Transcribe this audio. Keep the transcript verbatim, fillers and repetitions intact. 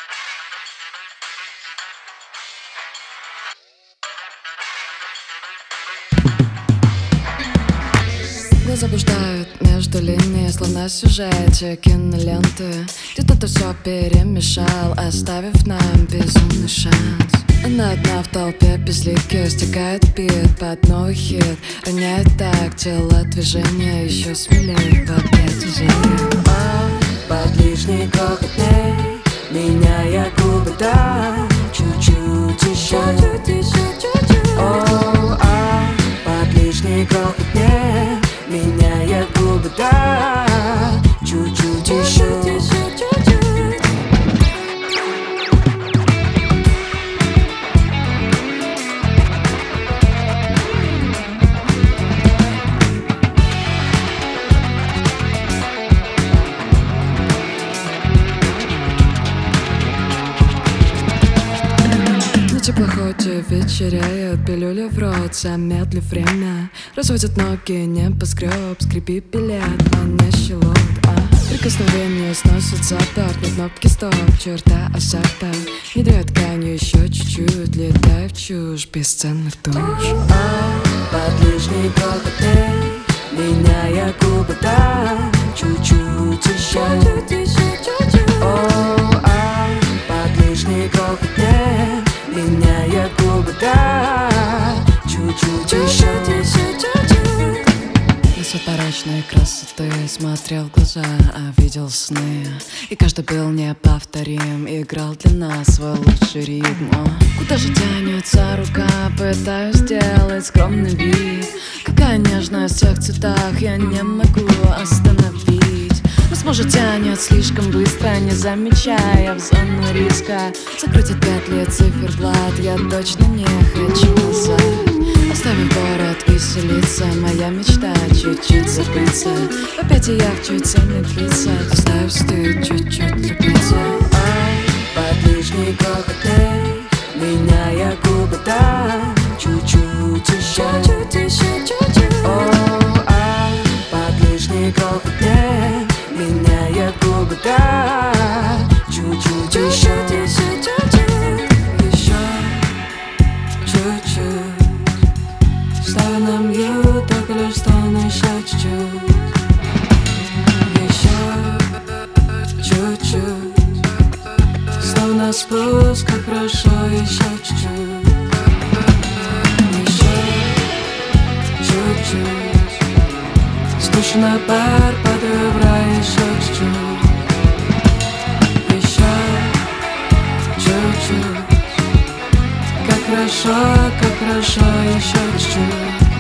Глаза блуждают между линий, словно в сюжете киноленты. Где-то ты все перемешал, оставив нам безумный шанс. Она одна в толпе безликих, стекает бит под новый хит. Роняет так телодвижение, еще смелее в объятия зелья. Под лишний крохот дней, меняя губы, да, чуть-чуть еще, О, а, под лишний крохот дней, меняя губы, да, чуть-чуть еще. В теплоходе вечеряет, пилюля в рот, замедлив время. Разводят ноги, небоскреб, скрипи билет, манящий лот, а прикосновение сносит запах, на кнопке стоп, черта азарта. Не дает тканью еще чуть-чуть, летай в чушь бесценных душ. А, под лишний крохот дней, меняя губы, да, чуть-чуть еще, О, а, под лишний крохот дней, меняя губы, да, чуть-чуть еще. На свет порочной красоты смотрел в глаза, а видел сны. И каждый был неповторим, играл для нас свой лучший ритм. О, куда же тянется рука, пытаюсь сделать скромный вид. Какая нежность в всех цветах, я не могу остановить. Нас может тянет слишком быстро, не замечая в зону риска. Закрутит петли циферблат, я точно не хочу назад. Оставив город веселиться, моя мечта чуть-чуть забыться. В объятиях чуть замедлиться, оставив стыд чуть-чуть любиться. Под лишний крохот дней, меняя губы, да, чуть-чуть еще, О, а, под лишний крохот дней, меняя губы, да, чуть-чуть еще, Еще чуть-чуть, ставя на мьют, только лишь стон, еще чуть-чуть. Еще чуть-чуть, словно спуск, как хорошо, еще чуть-чуть. Еще чуть-чуть, спущенный пар, падаю в рай, еще чуть-чуть. Еще чуть-чуть, как хорошо, как хорошо, еще чуть-чуть.